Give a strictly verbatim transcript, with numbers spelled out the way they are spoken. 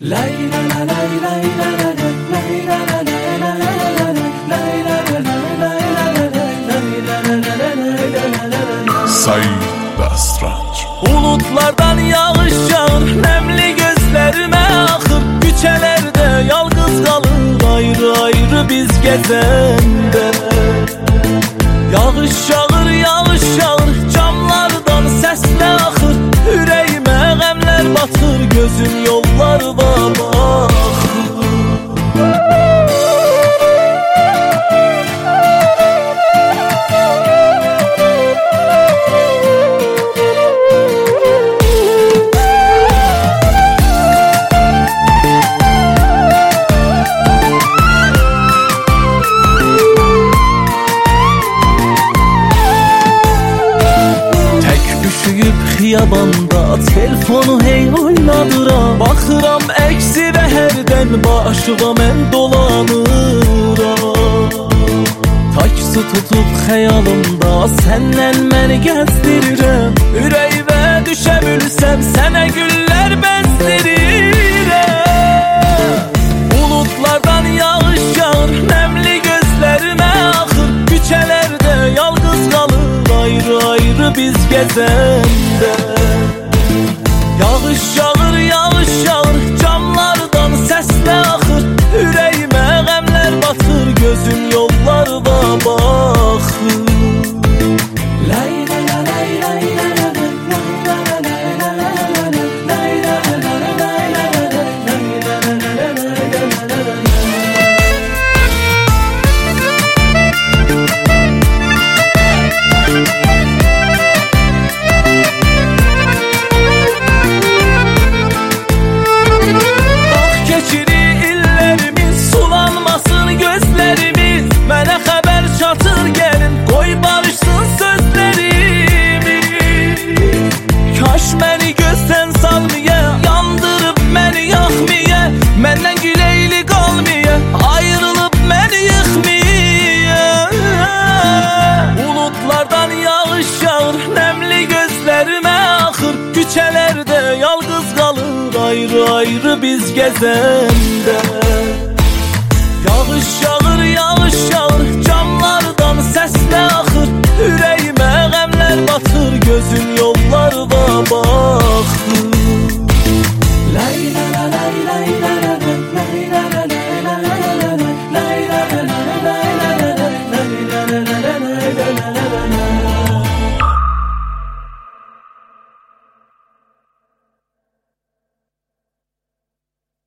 Said Basranç. Bulutlardan yağış yağır, nemli gözlerime akır. Küçelerde yalnız kalır, ayrı ayrı biz gezende. Yağış yağır, yağış yağır, camlardan sesle akır. Yüreğime gemler batır, gözüm yollarda bakır. Xiyabanda telefonu hey oynadıram, baxıram əksi və hərdən başıma mən dolanıram. Taksi tutub xəyalımda səndən məni gəzdirirəm. Ürəyimə düşə bilsəm sənə güllər bəzdirirəm. Bulutlardan yağış yağır, nəmli gözlərimə axır. Küçələrdə yalnız qalır, ayrı ayrı biz gezende. Yağış yağır, yağış yağır, camlardan sesle akır. Yüreğime gemler batır, gözüm yollarda bakır. Məndən güleyli qalmaya, ayrılıb məni yıxmaya. Bulutlardan yağış yağır, nəmli gözlərimə axır. Küçələrdə yalnız qalır, ayrı ayrı biz gezəndə. Yağış yağır, yağış yağır, camlardan səslə axır. Ürəyimə qəmlər batır, gözüm yollarda baxır.